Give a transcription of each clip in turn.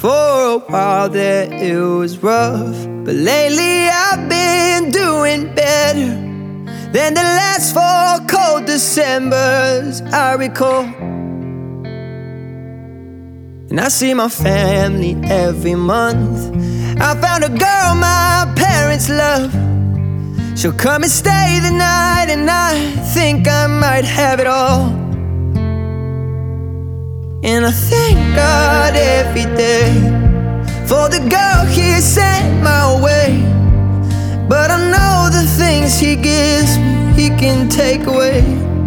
For a while there it was rough, but lately I've been doing better than the last 4 cold Decembers I recall. And I see my family every month. I found a girl my parents love. She'll come and stay the night, and I think I might have it all. And I thank God every day for the girl He sent my way. But I know the things He gives me, He can take away.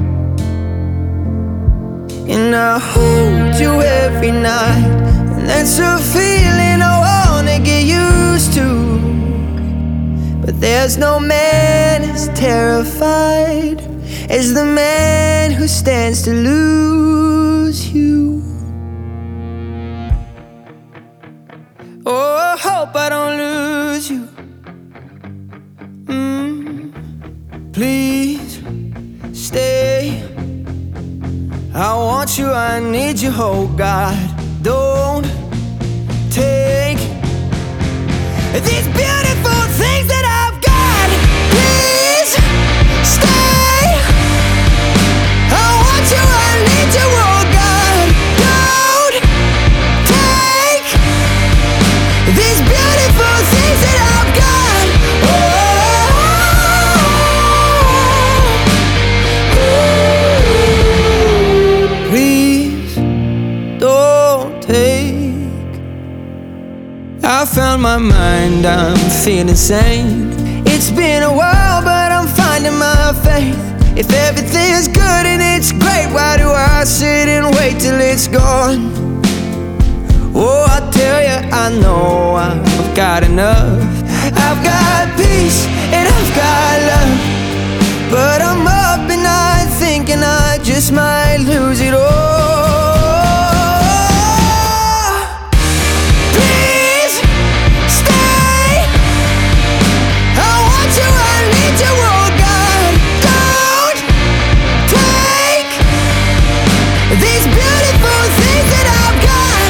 And I hold you every night, and that's a feeling I wanna get used to. But there's no man as terrified as the man who stands to lose you. Oh, I hope I don't lose you. Please stay. I want you, I need you, oh God. Don't take these beautiful things that I've got. Please stay. I want you, I need you, oh God. Don't take these beautiful things that I've got. Please don't take. I found my mind, I'm feeling sane. It's been a while, but I'm finding my faith. If everything's good and it's great, why do I sit and wait till it's gone? Oh, I tell you, I know I've got enough. I've got peace and I've got love, but I'm up at night thinking I just might lose it all. Please stay. I want you, I need you, oh God. Don't take these beautiful things that I've got.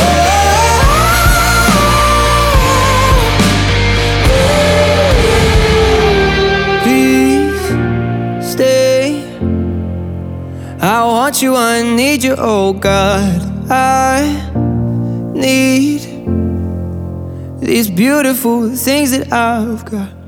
Please stay. I want you, I need you, oh God. I need these beautiful things that I've got.